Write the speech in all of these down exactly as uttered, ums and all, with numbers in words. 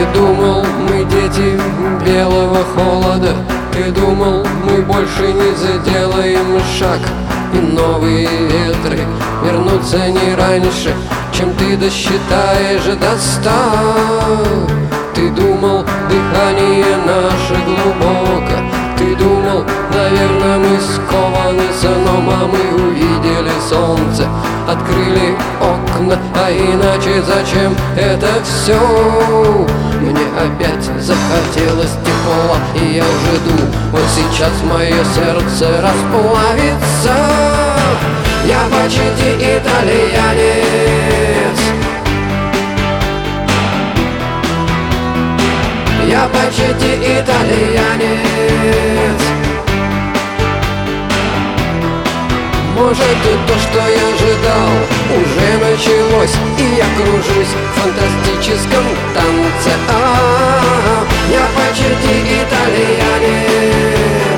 думал, мы дети белого холода, ты думал, мы больше не заделаем шаг, и новые ветры вернутся не раньше, чем ты досчитаешь до ста. Ты думал, дыхание наше глубоко, ты думал, наверное, мы скованы сном, а мы увидели солнце, открыли окна, а иначе зачем это все? Мне опять захотелось тепла, и я жду, вот сейчас мое сердце расплавится. Я почти итальянец, я почти итальянец. Может, то, что я ожидал, уже началось, и я кружусь в фантастическом танце. А-а-а, я почти итальянец.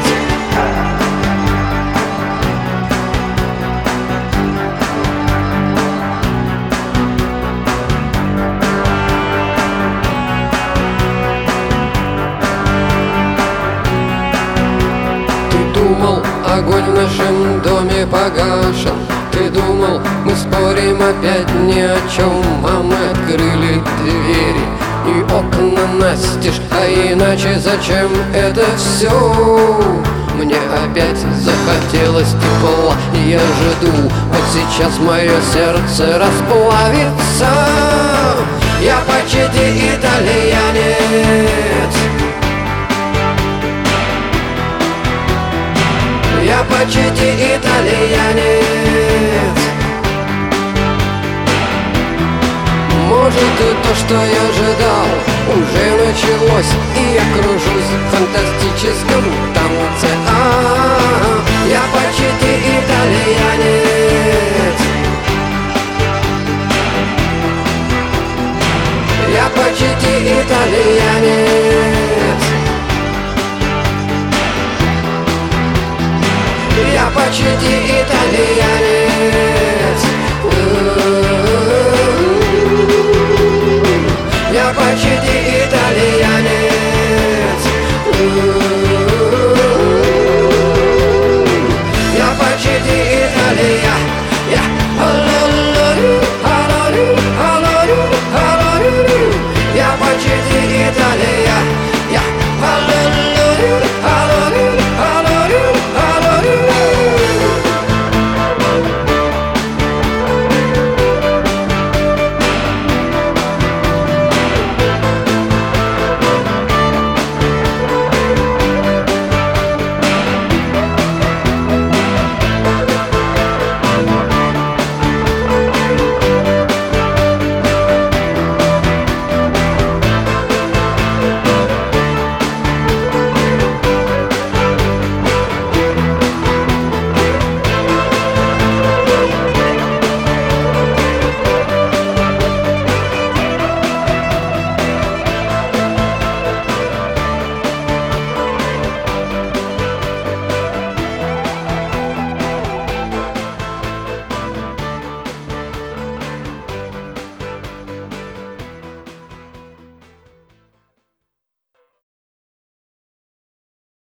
Ты думал, огонь в нашем доме погашен, ты думал, мы спорим опять ни о чем, а мы открыли двери и окна настежь, а иначе зачем это все? Мне опять захотелось тепла, и я жду, вот сейчас мое сердце расплавится. Я почти итальянец, я почти итальянец. Может, то, что я ожидал, уже началось, и я кружусь в фантастическом танце. А-а-а, я почти итальянец, я почти итальянец. Я почти итальянец, я почти итальянец.